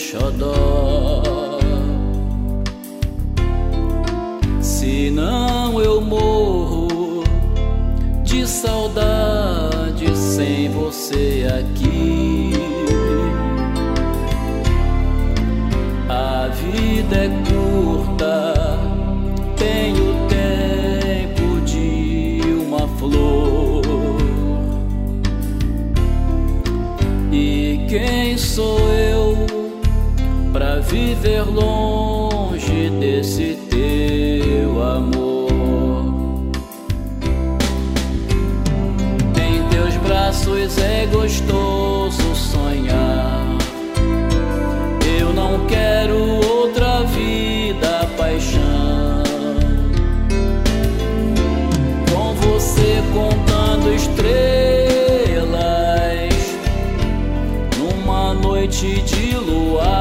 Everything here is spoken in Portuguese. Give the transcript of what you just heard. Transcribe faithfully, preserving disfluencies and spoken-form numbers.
xodó. Senão eu morro de saudade sem você aqui. A vida é curta, tem o tempo de uma flor. E quem sou eu pra viver longe desse teu amor? Em teus braços é gostoso sonhar. Eu não quero outra vida, paixão. Com você contando estrelas numa noite de luar.